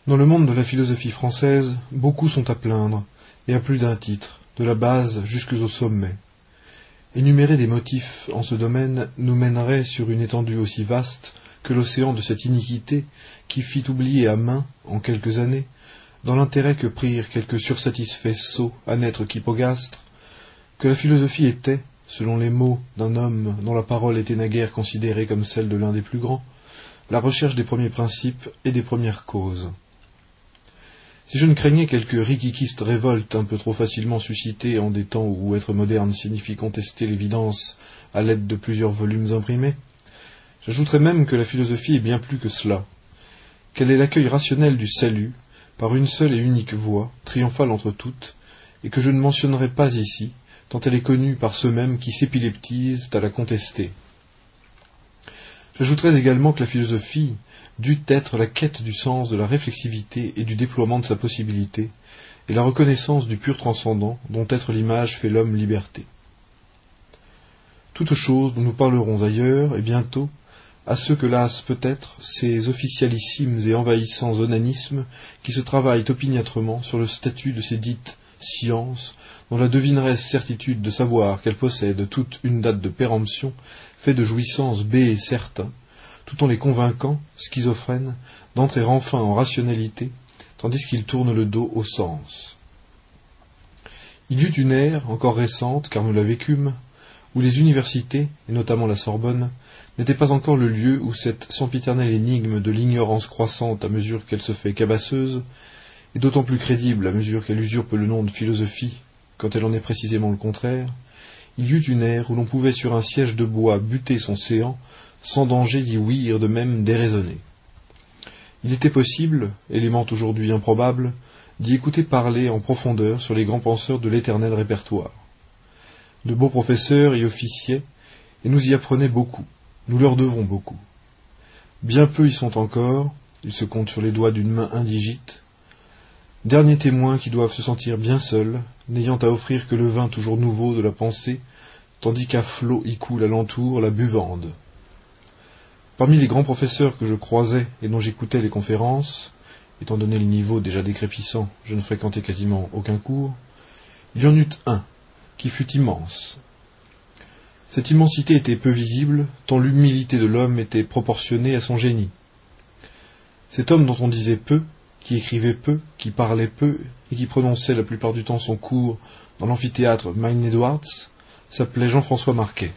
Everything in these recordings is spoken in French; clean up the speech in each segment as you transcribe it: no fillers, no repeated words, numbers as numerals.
Dans le monde de la philosophie française, beaucoup sont à plaindre, et à plus d'un titre, de la base jusqu'au sommet. Énumérer des motifs en ce domaine nous mènerait sur une étendue aussi vaste que l'océan de cette iniquité qui fit oublier à main, en quelques années, dans l'intérêt que prirent quelques sursatisfaits sots à n'être qu'hypogastres, que la philosophie était, selon les mots d'un homme dont la parole était naguère considérée comme celle de l'un des plus grands, la recherche des premiers principes et des premières causes. Si je ne craignais quelque riquiquiste révolte un peu trop facilement suscitée en des temps où être moderne signifie contester l'évidence à l'aide de plusieurs volumes imprimés, j'ajouterais même que la philosophie est bien plus que cela, qu'elle est l'accueil rationnel du salut, par une seule et unique voie, triomphale entre toutes, et que je ne mentionnerai pas ici, tant elle est connue par ceux-mêmes qui s'épileptisent à la contester. J'ajouterais également que la philosophie dut être la quête du sens, de la réflexivité et du déploiement de sa possibilité, et la reconnaissance du pur transcendant dont être l'image fait l'homme liberté. Toute chose dont nous parlerons ailleurs, et bientôt, à ceux que lassent peut-être ces officialissimes et envahissants onanismes qui se travaillent opiniâtrement sur le statut de ces dites sciences, dont la devineresse certitude de savoir qu'elles possèdent toute une date de péremption fait de jouissances baies et certains, tout en les convainquant, schizophrènes, d'entrer enfin en rationalité, tandis qu'ils tournent le dos au sens. Il y eut une ère, encore récente, car nous la vécûmes, où les universités, et notamment la Sorbonne, n'étaient pas encore le lieu où cette sempiternelle énigme de l'ignorance croissante à mesure qu'elle se fait cabasseuse, et d'autant plus crédible à mesure qu'elle usurpe le nom de philosophie, quand elle en est précisément le contraire, il y eut une ère où l'on pouvait sur un siège de bois buter son séant, sans danger d'y ouïr de même déraisonner. Il était possible, élément aujourd'hui improbable, d'y écouter parler en profondeur sur les grands penseurs de l'éternel répertoire. De beaux professeurs y officiaient, et nous y apprenons beaucoup, nous leur devons beaucoup. Bien peu y sont encore, ils se comptent sur les doigts d'une main indigite, derniers témoins qui doivent se sentir bien seuls, n'ayant à offrir que le vin toujours nouveau de la pensée, tandis qu'à flot y coule alentour la buvande. Parmi les grands professeurs que je croisais et dont j'écoutais les conférences, étant donné le niveau déjà décrépissant, je ne fréquentais quasiment aucun cours, il y en eut un, qui fut immense. Cette immensité était peu visible, tant l'humilité de l'homme était proportionnée à son génie. Cet homme dont on disait peu, qui écrivait peu, qui parlait peu, et qui prononçait la plupart du temps son cours dans l'amphithéâtre Maine-Edwards, s'appelait Jean-François Marquet.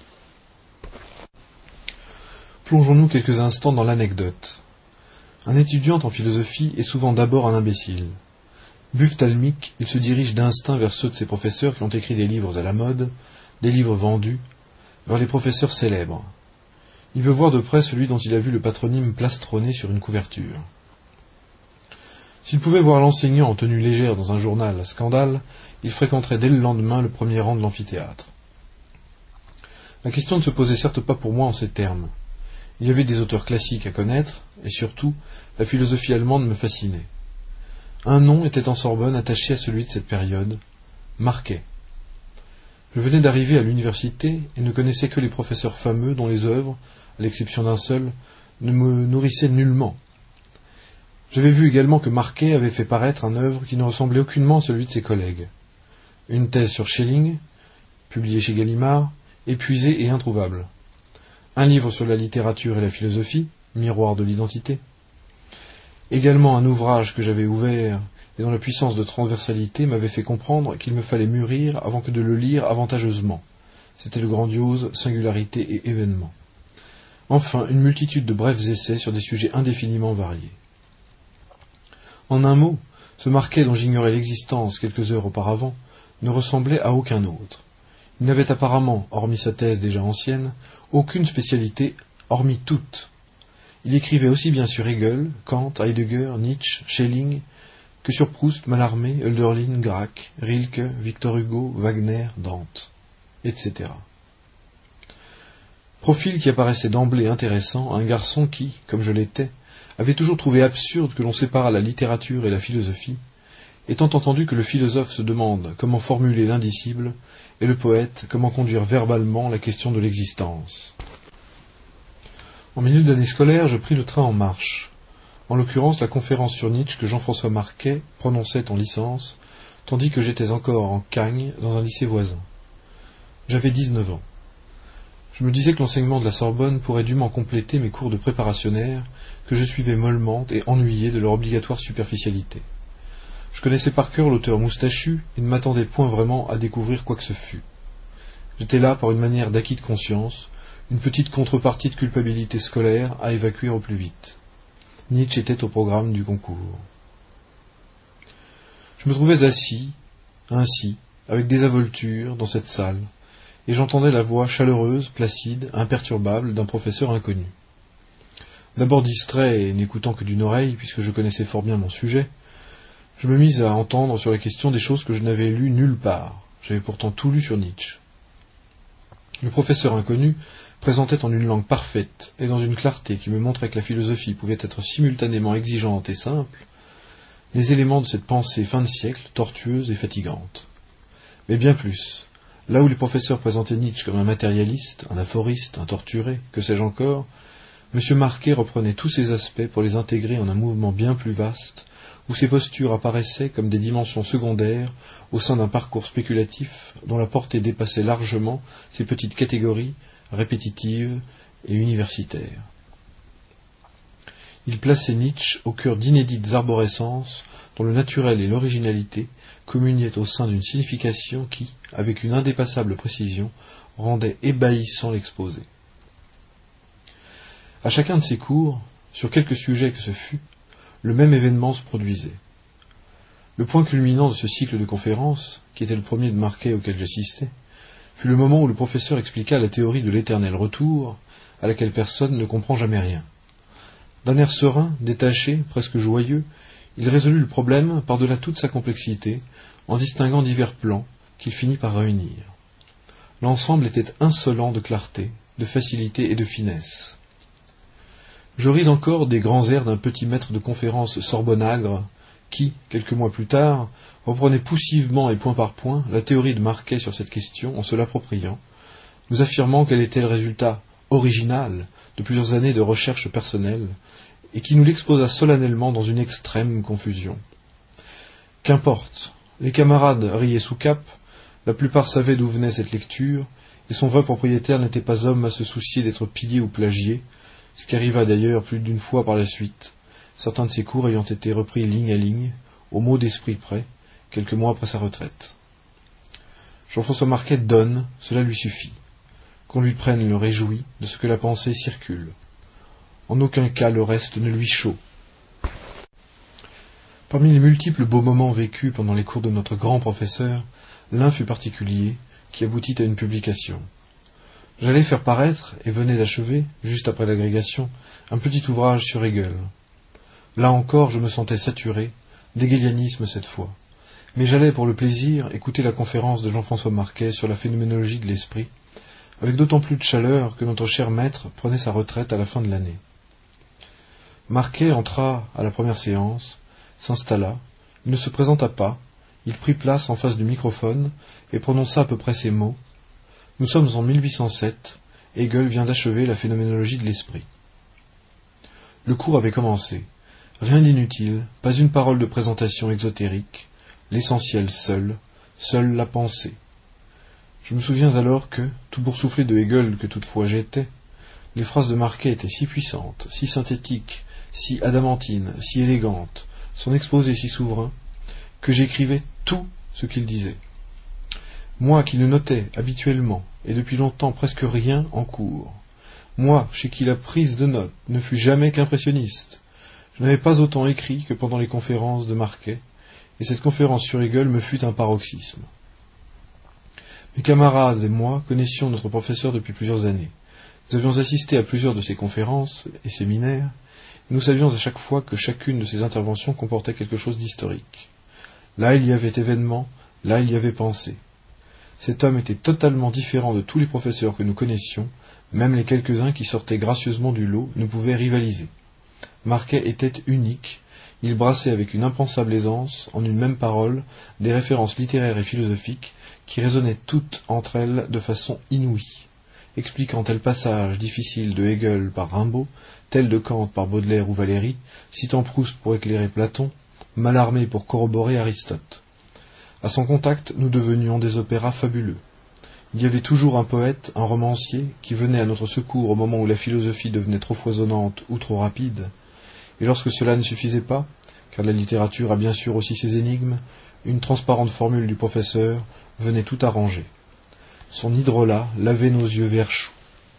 Plongeons-nous quelques instants dans l'anecdote. Un étudiant en philosophie est souvent d'abord un imbécile. Buphtalmique, il se dirige d'instinct vers ceux de ses professeurs qui ont écrit des livres à la mode, des livres vendus, vers les professeurs célèbres. Il veut voir de près celui dont il a vu le patronyme plastronné sur une couverture. S'il pouvait voir l'enseignant en tenue légère dans un journal à scandale, il fréquenterait dès le lendemain le premier rang de l'amphithéâtre. La question ne se posait certes pas pour moi en ces termes. Il y avait des auteurs classiques à connaître, et surtout, la philosophie allemande me fascinait. Un nom était en Sorbonne attaché à celui de cette période, Marquet. Je venais d'arriver à l'université et ne connaissais que les professeurs fameux dont les œuvres, à l'exception d'un seul, ne me nourrissaient nullement. J'avais vu également que Marquet avait fait paraître un œuvre qui ne ressemblait aucunement à celui de ses collègues. Une thèse sur Schelling, publiée chez Gallimard, épuisée et introuvable. Un livre sur la littérature et la philosophie, Miroir de l'identité. Également un ouvrage que j'avais ouvert et dont la puissance de transversalité m'avait fait comprendre qu'il me fallait mûrir avant que de le lire avantageusement. C'était le grandiose Singularité et événements. Enfin, une multitude de brefs essais sur des sujets indéfiniment variés. En un mot, ce Marquet dont j'ignorais l'existence quelques heures auparavant ne ressemblait à aucun autre. Il n'avait apparemment, hormis sa thèse déjà ancienne, aucune spécialité, hormis toutes. Il écrivait aussi bien sur Hegel, Kant, Heidegger, Nietzsche, Schelling, que sur Proust, Mallarmé, Hölderlin, Gracq, Rilke, Victor Hugo, Wagner, Dante, etc. Profil qui apparaissait d'emblée intéressant à un garçon qui, comme je l'étais, avait toujours trouvé absurde que l'on séparât la littérature et la philosophie, étant entendu que le philosophe se demande comment formuler l'indicible, et le poète comment conduire verbalement la question de l'existence. En milieu d'année scolaire, je pris le train en marche. en l'occurrence la conférence sur Nietzsche que Jean-François Marquet prononçait en licence, tandis que j'étais encore en Cagne dans un lycée voisin. J'avais 19 ans. Je me disais que l'enseignement de la Sorbonne pourrait dûment compléter mes cours de préparationnaire, que je suivais mollement et ennuyé de leur obligatoire superficialité. Je connaissais par cœur l'auteur moustachu et ne m'attendais point vraiment à découvrir quoi que ce fût. J'étais là par une manière d'acquis de conscience, une petite contrepartie de culpabilité scolaire à évacuer au plus vite. Nietzsche était au programme du concours. Je me trouvais assis, ainsi, avec désinvolture, dans cette salle, et j'entendais la voix chaleureuse, placide, imperturbable d'un professeur inconnu. D'abord distrait et n'écoutant que d'une oreille, puisque je connaissais fort bien mon sujet, je me mis à entendre sur la question des choses que je n'avais lues nulle part. J'avais pourtant tout lu sur Nietzsche. Le professeur inconnu présentait en une langue parfaite et dans une clarté qui me montrait que la philosophie pouvait être simultanément exigeante et simple, les éléments de cette pensée fin de siècle, tortueuse et fatigante. Mais bien plus, là où les professeurs présentaient Nietzsche comme un matérialiste, un aphoriste, un torturé, que sais-je encore, M. Marquet reprenait tous ces aspects pour les intégrer en un mouvement bien plus vaste, où ces postures apparaissaient comme des dimensions secondaires au sein d'un parcours spéculatif dont la portée dépassait largement ces petites catégories répétitives et universitaires. Il plaçait Nietzsche au cœur d'inédites arborescences dont le naturel et l'originalité communiaient au sein d'une signification qui, avec une indépassable précision, rendait ébahissant l'exposé. À chacun de ces cours, sur quelque sujet que ce fût, le même événement se produisait. Le point culminant de ce cycle de conférences, qui était le premier de Marquet auquel j'assistais, fut le moment où le professeur expliqua la théorie de l'éternel retour, à laquelle personne ne comprend jamais rien. D'un air serein, détaché, presque joyeux, il résolut le problème par-delà toute sa complexité, en distinguant divers plans qu'il finit par réunir. L'ensemble était insolent de clarté, de facilité et de finesse. Je ris encore des grands airs d'un petit maître de conférence sorbonnagre qui, quelques mois plus tard, reprenait poussivement et point par point la théorie de Marquet sur cette question en se l'appropriant, nous affirmant qu'elle était le résultat original de plusieurs années de recherche personnelle et qui nous l'exposa solennellement dans une extrême confusion. Qu'importe, les camarades riaient sous cape, la plupart savaient d'où venait cette lecture, et son vrai propriétaire n'était pas homme à se soucier d'être pillé ou plagié, ce qui arriva d'ailleurs plus d'une fois par la suite, certains de ses cours ayant été repris ligne à ligne, au mot d'esprit près, quelques mois après sa retraite. Jean-François Marquet donne, cela lui suffit. Qu'on lui prenne le réjoui de ce que la pensée circule. En aucun cas le reste ne lui chaud. Parmi les multiples beaux moments vécus pendant les cours de notre grand professeur, l'un fut particulier, qui aboutit à une publication. J'allais faire paraître, et venais d'achever, juste après l'agrégation, un petit ouvrage sur Hegel. Là encore, je me sentais saturé, d'hegelianisme cette fois. Mais j'allais, pour le plaisir, écouter la conférence de Jean-François Marquet sur la phénoménologie de l'esprit, avec d'autant plus de chaleur que notre cher maître prenait sa retraite à la fin de l'année. Marquet entra à la première séance, s'installa, il ne se présenta pas, il prit place en face du microphone et prononça à peu près ces mots. Nous sommes en 1807, Hegel vient d'achever la phénoménologie de l'esprit. Le cours avait commencé. Rien d'inutile, pas une parole de présentation exotérique, l'essentiel seul, seule la pensée. Je me souviens alors que, tout boursouflé de Hegel que toutefois j'étais, les phrases de Marquet étaient si puissantes, si synthétiques, si adamantines, si élégantes, son exposé si souverain, que j'écrivais tout ce qu'il disait. Moi qui ne notais habituellement et depuis longtemps presque rien en cours, moi chez qui la prise de notes ne fut jamais qu'impressionniste, je n'avais pas autant écrit que pendant les conférences de Marquet, et cette conférence sur Hegel me fut un paroxysme. Mes camarades et moi connaissions notre professeur depuis plusieurs années. Nous avions assisté à plusieurs de ses conférences et séminaires, et nous savions à chaque fois que chacune de ses interventions comportait quelque chose d'historique. Là il y avait événement, là il y avait pensée. Cet homme était totalement différent de tous les professeurs que nous connaissions, même les quelques-uns qui sortaient gracieusement du lot ne pouvaient rivaliser. Marquet était unique, il brassait avec une impensable aisance, en une même parole, des références littéraires et philosophiques qui résonnaient toutes entre elles de façon inouïe, expliquant tel passage difficile de Hegel par Rimbaud, tel de Kant par Baudelaire ou Valéry, citant Proust pour éclairer Platon, Mallarmé pour corroborer Aristote. À son contact, nous devenions des opéras fabuleux. Il y avait toujours un poète, un romancier, qui venait à notre secours au moment où la philosophie devenait trop foisonnante ou trop rapide, et lorsque cela ne suffisait pas, car la littérature a bien sûr aussi ses énigmes, une transparente formule du professeur venait tout arranger. Son hydrolat lavait nos yeux vert chou.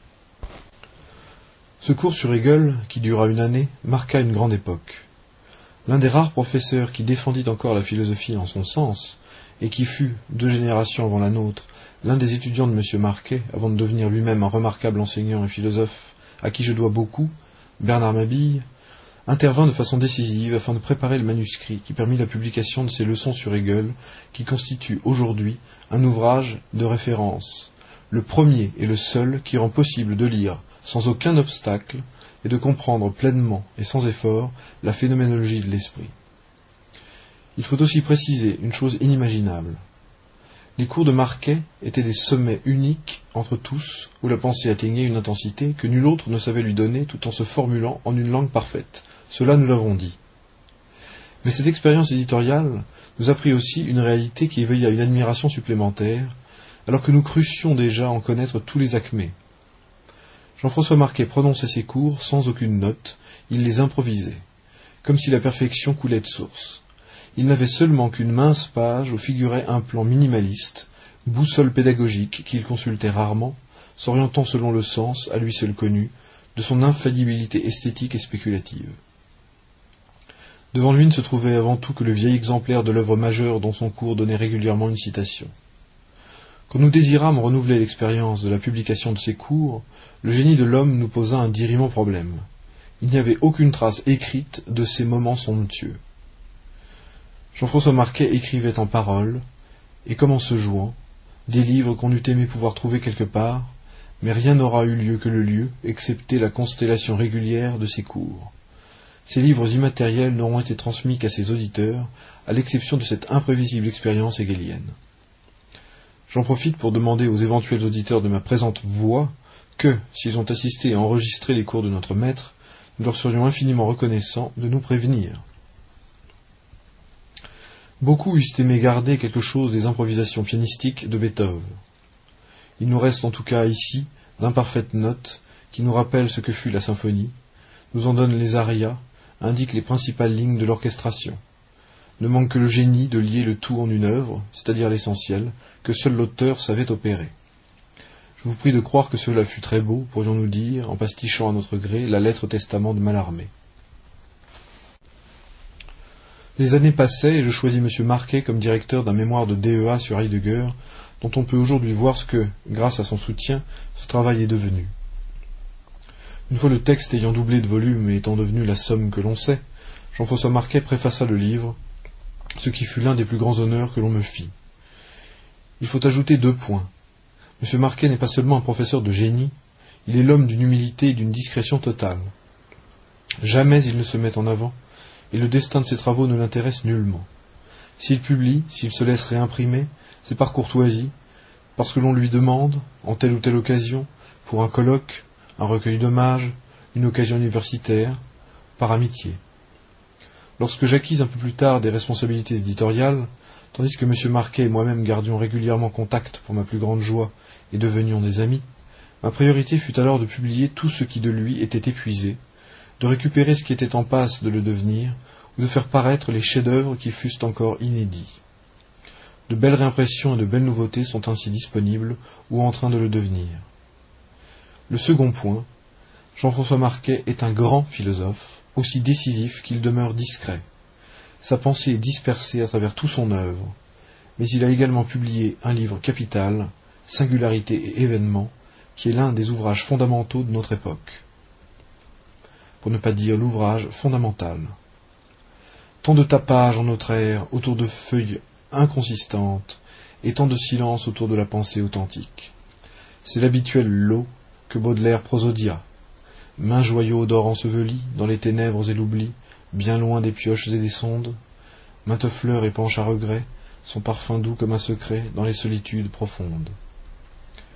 Ce cours sur Hegel, qui dura une année, marqua une grande époque. L'un des rares professeurs qui défendit encore la philosophie en son sens, et qui fut, 2 générations avant la nôtre, l'un des étudiants de M. Marquet, avant de devenir lui-même un remarquable enseignant et philosophe, à qui je dois beaucoup, Bernard Mabille, intervint de façon décisive afin de préparer le manuscrit qui permit la publication de ses leçons sur Hegel, qui constitue aujourd'hui un ouvrage de référence, le premier et le seul qui rend possible de lire, sans aucun obstacle, et de comprendre pleinement et sans effort la phénoménologie de l'esprit. Il faut aussi préciser une chose inimaginable. Les cours de Marquet étaient des sommets uniques entre tous, où la pensée atteignait une intensité que nul autre ne savait lui donner tout en se formulant en une langue parfaite. Cela nous l'avons dit. Mais cette expérience éditoriale nous apprit aussi une réalité qui éveilla une admiration supplémentaire, alors que nous crussions déjà en connaître tous les acmés. Jean-François Marquet prononçait ses cours sans aucune note, il les improvisait, comme si la perfection coulait de source. Il n'avait seulement qu'une mince page où figurait un plan minimaliste, boussole pédagogique qu'il consultait rarement, s'orientant selon le sens, à lui seul connu, de son infaillibilité esthétique et spéculative. Devant lui ne se trouvait avant tout que le vieil exemplaire de l'œuvre majeure dont son cours donnait régulièrement une citation. Quand nous désirâmes renouveler l'expérience de la publication de ces cours, le génie de l'homme nous posa un dirimant problème. Il n'y avait aucune trace écrite de ces moments somptueux. Jean-François Marquet écrivait en paroles, et comme en se jouant, des livres qu'on eût aimé pouvoir trouver quelque part, mais rien n'aura eu lieu que le lieu, excepté la constellation régulière de ses cours. Ces livres immatériels n'auront été transmis qu'à ses auditeurs, à l'exception de cette imprévisible expérience hegelienne. J'en profite pour demander aux éventuels auditeurs de ma présente voix que, s'ils ont assisté et enregistré les cours de notre maître, nous leur serions infiniment reconnaissants de nous prévenir. Beaucoup eussent aimé garder quelque chose des improvisations pianistiques de Beethoven. Il nous reste en tout cas ici d'imparfaites notes qui nous rappellent ce que fut la symphonie, nous en donnent les arias, indiquent les principales lignes de l'orchestration. Ne manque que le génie de lier le tout en une œuvre, c'est-à-dire l'essentiel, que seul l'auteur savait opérer. Je vous prie de croire que cela fut très beau, pourrions-nous dire, en pastichant à notre gré la lettre testament de Mallarmé. Les années passaient et je choisis M. Marquet comme directeur d'un mémoire de DEA sur Heidegger, dont on peut aujourd'hui voir ce que, grâce à son soutien, ce travail est devenu. Une fois le texte ayant doublé de volume et étant devenu la somme que l'on sait, Jean-François Marquet préfaça le livre, ce qui fut l'un des plus grands honneurs que l'on me fit. Il faut ajouter 2 points. M. Marquet n'est pas seulement un professeur de génie, il est l'homme d'une humilité et d'une discrétion totale. Jamais il ne se met en avant, et le destin de ses travaux ne l'intéresse nullement. S'il publie, s'il se laisse réimprimer, c'est par courtoisie, parce que l'on lui demande, en telle ou telle occasion, pour un colloque, un recueil d'hommages, une occasion universitaire, par amitié. Lorsque j'acquis un peu plus tard des responsabilités éditoriales, tandis que M. Marquet et moi-même gardions régulièrement contact pour ma plus grande joie et devenions des amis, ma priorité fut alors de publier tout ce qui de lui était épuisé, de récupérer ce qui était en passe de le devenir, ou de faire paraître les chefs-d'œuvre qui fussent encore inédits. De belles réimpressions et de belles nouveautés sont ainsi disponibles ou en train de le devenir. Le second point, Jean-François Marquet est un grand philosophe, aussi décisif qu'il demeure discret. Sa pensée est dispersée à travers tout son œuvre, mais il a également publié un livre capital, Singularité et événements, qui est l'un des ouvrages fondamentaux de notre époque. Pour ne pas dire l'ouvrage fondamental. Tant de tapage en notre ère autour de feuilles inconsistantes et tant de silence autour de la pensée authentique. C'est l'habituel lot que Baudelaire prosodia. Maint joyau d'or enseveli dans les ténèbres et l'oubli, bien loin des pioches et des sondes. Mainte fleur épanche à regret, son parfum doux comme un secret dans les solitudes profondes.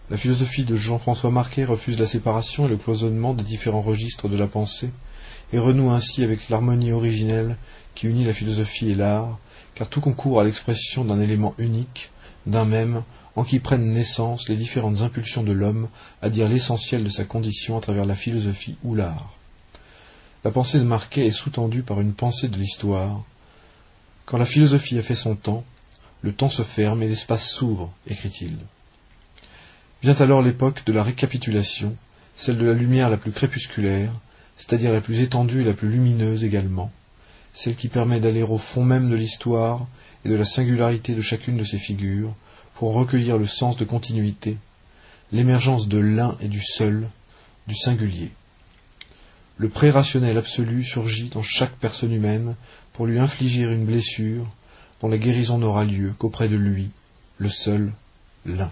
La philosophie de Jean-François Marquet refuse la séparation et le cloisonnement des différents registres de la pensée, et renoue ainsi avec l'harmonie originelle qui unit la philosophie et l'art, car tout concourt à l'expression d'un élément unique, d'un même, en qui prennent naissance les différentes impulsions de l'homme à dire l'essentiel de sa condition à travers la philosophie ou l'art. La pensée de Marquet est sous-tendue par une pensée de l'histoire. Quand la philosophie a fait son temps, le temps se ferme et l'espace s'ouvre, écrit-il. Vient alors l'époque de la récapitulation, celle de la lumière la plus crépusculaire, c'est-à-dire la plus étendue et la plus lumineuse également, celle qui permet d'aller au fond même de l'histoire et de la singularité de chacune de ses figures, pour recueillir le sens de continuité, l'émergence de l'un et du seul, du singulier. Le pré-rationnel absolu surgit dans chaque personne humaine pour lui infliger une blessure dont la guérison n'aura lieu qu'auprès de lui, le seul, l'un.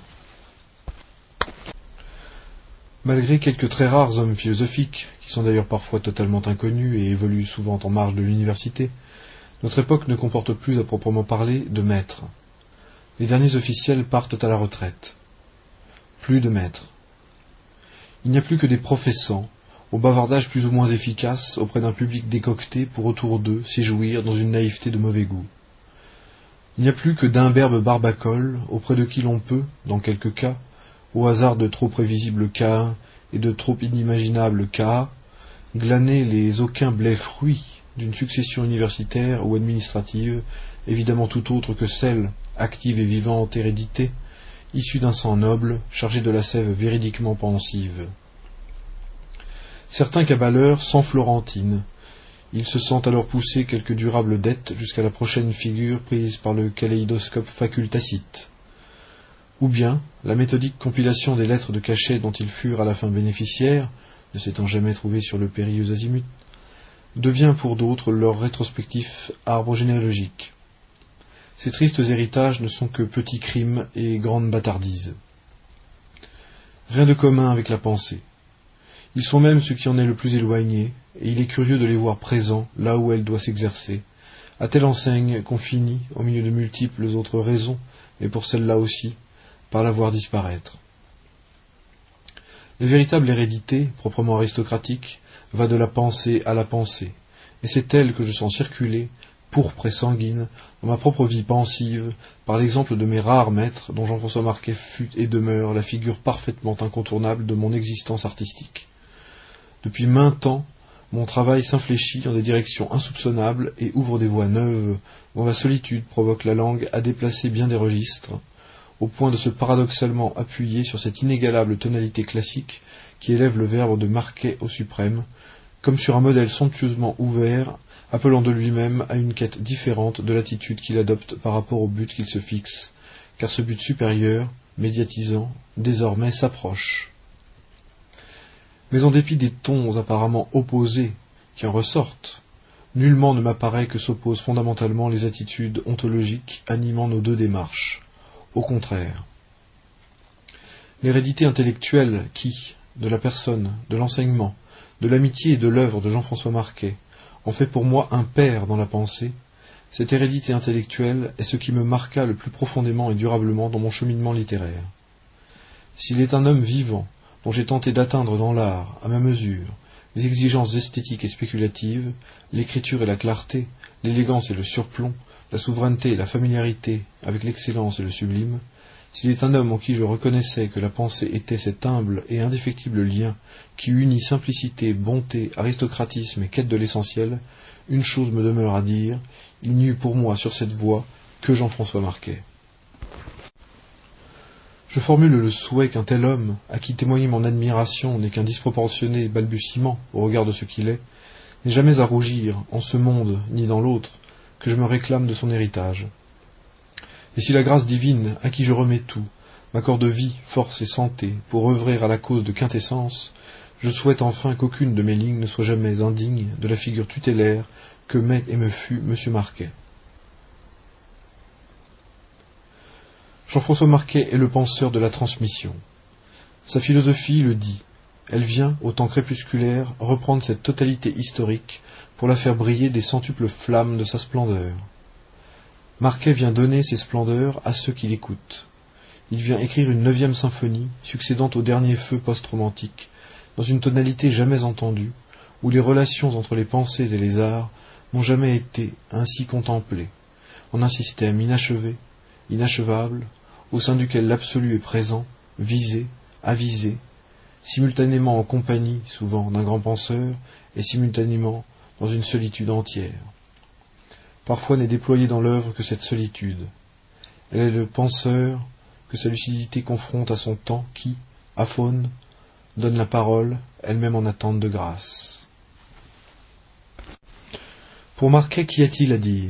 Malgré quelques très rares hommes philosophiques, qui sont d'ailleurs parfois totalement inconnus et évoluent souvent en marge de l'université, notre époque ne comporte plus à proprement parler de maîtres. Les derniers officiels partent à la retraite. Plus de maîtres. Il n'y a plus que des professants, au bavardage plus ou moins efficace auprès d'un public décocté pour autour d'eux s'éjouir dans une naïveté de mauvais goût. Il n'y a plus que d'imberbes barbacoles auprès de qui l'on peut, dans quelques cas, au hasard de trop prévisibles cas et de trop inimaginables cas, glaner les aucuns blés fruits d'une succession universitaire ou administrative, évidemment tout autre que celle, active et vivante hérédité, issue d'un sang noble, chargé de la sève véridiquement pensive. Certains cabaleurs sans Florentine. Ils se sentent alors pousser quelques durables dettes jusqu'à la prochaine figure prise par le kaléidoscope facultacite. Ou bien, la méthodique compilation des lettres de cachet dont ils furent à la fin bénéficiaires, ne s'étant jamais trouvés sur le périlleux azimut, devient pour d'autres leur rétrospectif arbre généalogique. Ces tristes héritages ne sont que petits crimes et grandes bâtardises. Rien de commun avec la pensée. Ils sont même ceux qui en est le plus éloigné, et il est curieux de les voir présents là où elle doit s'exercer, à telle enseigne qu'on finit, au milieu de multiples autres raisons, et pour celle-là aussi, par la voir disparaître. La véritable hérédité, proprement aristocratique, va de la pensée à la pensée, et c'est elle que je sens circuler, pourpre et sanguine, dans ma propre vie pensive, par l'exemple de mes rares maîtres, dont Jean-François Marquet fut et demeure la figure parfaitement incontournable de mon existence artistique. Depuis maint temps, mon travail s'infléchit dans des directions insoupçonnables et ouvre des voies neuves, dont la solitude provoque la langue à déplacer bien des registres, au point de se paradoxalement appuyer sur cette inégalable tonalité classique qui élève le verbe de Marquet au suprême, comme sur un modèle somptueusement ouvert, appelant de lui-même à une quête différente de l'attitude qu'il adopte par rapport au but qu'il se fixe, car ce but supérieur, médiatisant, désormais s'approche. Mais en dépit des tons apparemment opposés qui en ressortent, nullement ne m'apparaît que s'opposent fondamentalement les attitudes ontologiques animant nos deux démarches. Au contraire. L'hérédité intellectuelle qui, de la personne, de l'enseignement, de l'amitié et de l'œuvre de Jean-François Marquet, en fait pour moi un père dans la pensée, cette hérédité intellectuelle est ce qui me marqua le plus profondément et durablement dans mon cheminement littéraire. S'il est un homme vivant, dont j'ai tenté d'atteindre dans l'art, à ma mesure, les exigences esthétiques et spéculatives, l'écriture et la clarté, l'élégance et le surplomb, la souveraineté et la familiarité avec l'excellence et le sublime, s'il est un homme en qui je reconnaissais que la pensée était cet humble et indéfectible lien qui unit simplicité, bonté, aristocratisme et quête de l'essentiel, une chose me demeure à dire, il n'y eut pour moi sur cette voie que Jean-François Marquet. Je formule le souhait qu'un tel homme, à qui témoigner mon admiration n'est qu'un disproportionné balbutiement au regard de ce qu'il est, n'ait jamais à rougir, en ce monde ni dans l'autre, que je me réclame de son héritage. Et si la grâce divine, à qui je remets tout, m'accorde vie, force et santé pour œuvrer à la cause de quintessence, je souhaite enfin qu'aucune de mes lignes ne soit jamais indigne de la figure tutélaire que m'est et me fut M. Marquet. Jean-François Marquet est le penseur de la transmission. Sa philosophie le dit. Elle vient, au temps crépusculaire, reprendre cette totalité historique pour la faire briller des centuples flammes de sa splendeur. Marquet vient donner ses splendeurs à ceux qui l'écoutent. il vient écrire une 9e symphonie, succédant au dernier feu post-romantique, dans une tonalité jamais entendue, où les relations entre les pensées et les arts n'ont jamais été ainsi contemplées, en un système inachevé, inachevable, au sein duquel l'absolu est présent, visé, avisé, simultanément en compagnie, souvent, d'un grand penseur, et simultanément dans une solitude entière. Parfois n'est déployée dans l'œuvre que cette solitude. Elle est le penseur que sa lucidité confronte à son temps qui, aphone, donne la parole, elle-même en attente de grâce. Pour Marquet, qu'y a-t-il à dire?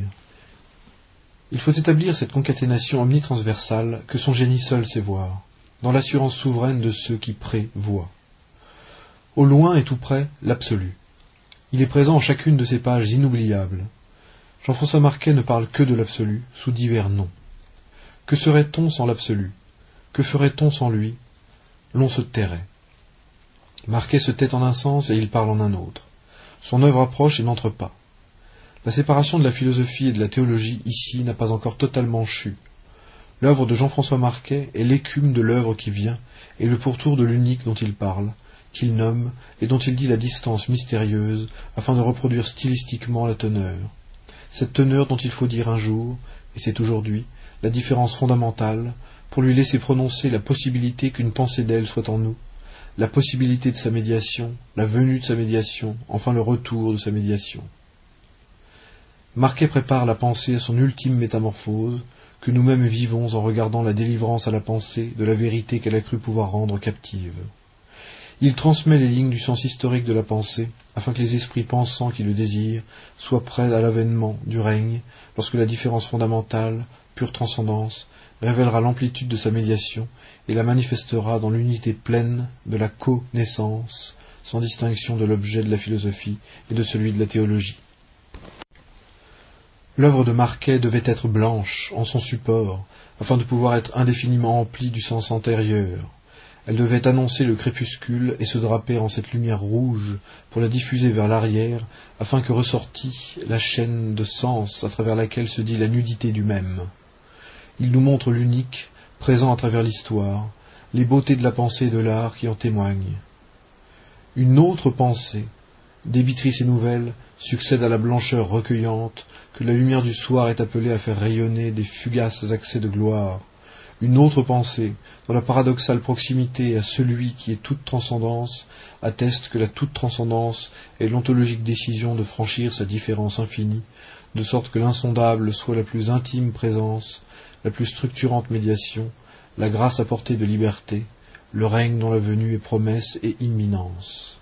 Il faut établir cette concaténation omnitransversale que son génie seul sait voir, dans l'assurance souveraine de ceux qui prévoient. Au loin et tout près, l'absolu. Il est présent en chacune de ces pages inoubliables. Jean-François Marquet ne parle que de l'absolu, sous divers noms. Que serait-on sans l'absolu? Que ferait-on sans lui? L'on se tairait. Marquet se tait en un sens et il parle en un autre. Son œuvre approche et n'entre pas. La séparation de la philosophie et de la théologie, ici, n'a pas encore totalement chu. L'œuvre de Jean-François Marquet est l'écume de l'œuvre qui vient, et le pourtour de l'unique dont il parle, qu'il nomme, et dont il dit la distance mystérieuse, afin de reproduire stylistiquement la teneur. Cette teneur dont il faut dire un jour, et c'est aujourd'hui, la différence fondamentale, pour lui laisser prononcer la possibilité qu'une pensée d'elle soit en nous, la possibilité de sa médiation, la venue de sa médiation, enfin le retour de sa médiation. Marquet prépare la pensée à son ultime métamorphose, que nous-mêmes vivons en regardant la délivrance à la pensée de la vérité qu'elle a cru pouvoir rendre captive. Il transmet les lignes du sens historique de la pensée, afin que les esprits pensants qui le désirent soient prêts à l'avènement du règne, lorsque la différence fondamentale, pure transcendance, révélera l'amplitude de sa médiation et la manifestera dans l'unité pleine de la connaissance, sans distinction de l'objet de la philosophie et de celui de la théologie. L'œuvre de Marquet devait être blanche en son support, afin de pouvoir être indéfiniment emplie du sens antérieur. Elle devait annoncer le crépuscule et se draper en cette lumière rouge pour la diffuser vers l'arrière, afin que ressortît la chaîne de sens à travers laquelle se dit la nudité du même. Il nous montre l'unique, présent à travers l'histoire, les beautés de la pensée et de l'art qui en témoignent. Une autre pensée, débitrice et nouvelle, succède à la blancheur recueillante que la lumière du soir est appelée à faire rayonner des fugaces accès de gloire. Une autre pensée, dont la paradoxale proximité à celui qui est toute transcendance, atteste que la toute transcendance est l'ontologique décision de franchir sa différence infinie, de sorte que l'insondable soit la plus intime présence, la plus structurante médiation, la grâce apportée de liberté, le règne dont la venue est promesse et imminence.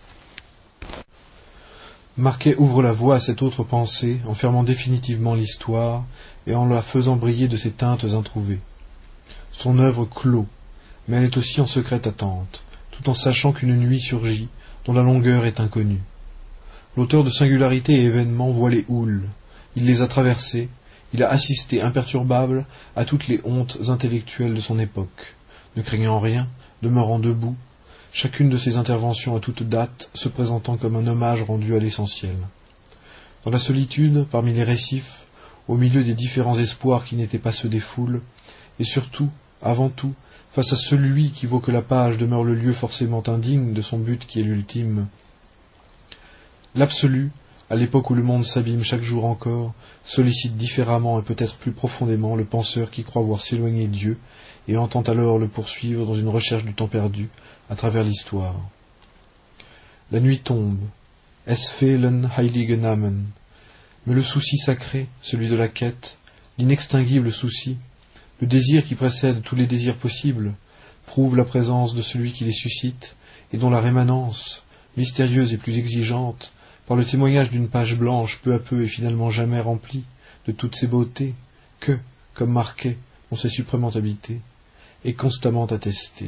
Marquet ouvre la voie à cette autre pensée en fermant définitivement l'histoire et en la faisant briller de ses teintes introuvées. Son œuvre clôt, mais elle est aussi en secrète attente, tout en sachant qu'une nuit surgit, dont la longueur est inconnue. L'auteur de Singularité et événements voit les houles, il les a traversées, il a assisté imperturbable à toutes les hontes intellectuelles de son époque, ne craignant rien, demeurant debout, chacune de ses interventions à toute date se présentant comme un hommage rendu à l'essentiel. Dans la solitude, parmi les récifs, au milieu des différents espoirs qui n'étaient pas ceux des foules, et surtout, avant tout, face à celui qui vaut que la page demeure le lieu forcément indigne de son but qui est l'ultime. L'absolu, à l'époque où le monde s'abîme chaque jour encore, sollicite différemment et peut-être plus profondément le penseur qui croit voir s'éloigner Dieu et entend alors le poursuivre dans une recherche du temps perdu à travers l'histoire. La nuit tombe, es fehlen heilige Namen, mais le souci sacré, celui de la quête, l'inextinguible souci, le désir qui précède tous les désirs possibles, prouve la présence de celui qui les suscite et dont la rémanence, mystérieuse et plus exigeante, par le témoignage d'une page blanche peu à peu et finalement jamais remplie de toutes ces beautés que, comme Marquet, on sait suprêmement habiter, et constamment attester.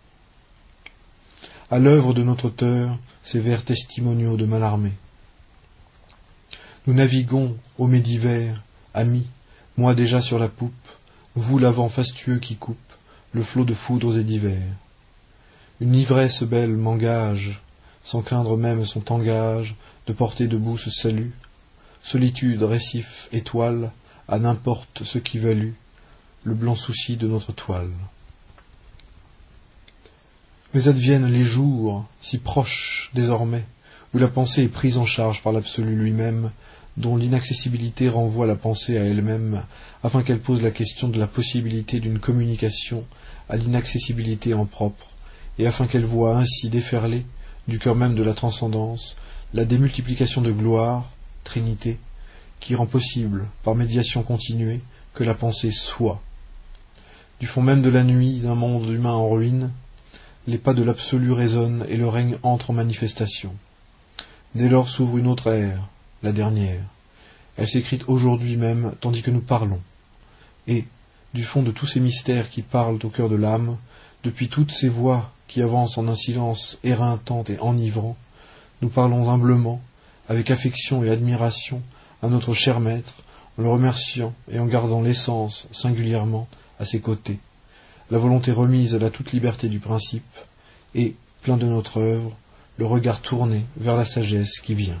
À l'œuvre de notre auteur, ces vers testimoniaux de Mallarmé. Nous naviguons, ô mes divers, amis, moi déjà sur la poupe, vous l'avant fastueux qui coupe le flot de foudres et d'hiver. Une ivresse belle m'engage, sans craindre même son tangage, de porter debout ce salut. Solitude, récif, étoile, à n'importe ce qui valut le blanc souci de notre toile. Mais adviennent les jours, si proches désormais, où la pensée est prise en charge par l'absolu lui-même, dont l'inaccessibilité renvoie la pensée à elle-même, afin qu'elle pose la question de la possibilité d'une communication à l'inaccessibilité en propre, et afin qu'elle voie ainsi déferler, du cœur même de la transcendance, la démultiplication de gloire, Trinité, qui rend possible, par médiation continuée, que la pensée soit. Du fond même de la nuit, d'un monde humain en ruine, les pas de l'absolu résonnent et le règne entre en manifestation. Dès lors s'ouvre une autre ère, la dernière. Elle s'écrit aujourd'hui même, tandis que nous parlons. Et, du fond de tous ces mystères qui parlent au cœur de l'âme, depuis toutes ces voix qui avancent en un silence éreintant et enivrant, nous parlons humblement, avec affection et admiration, à notre cher Maître, en le remerciant et en gardant l'essence, singulièrement, à ses côtés, la volonté remise à la toute liberté du principe, et, plein de notre œuvre, le regard tourné vers la sagesse qui vient.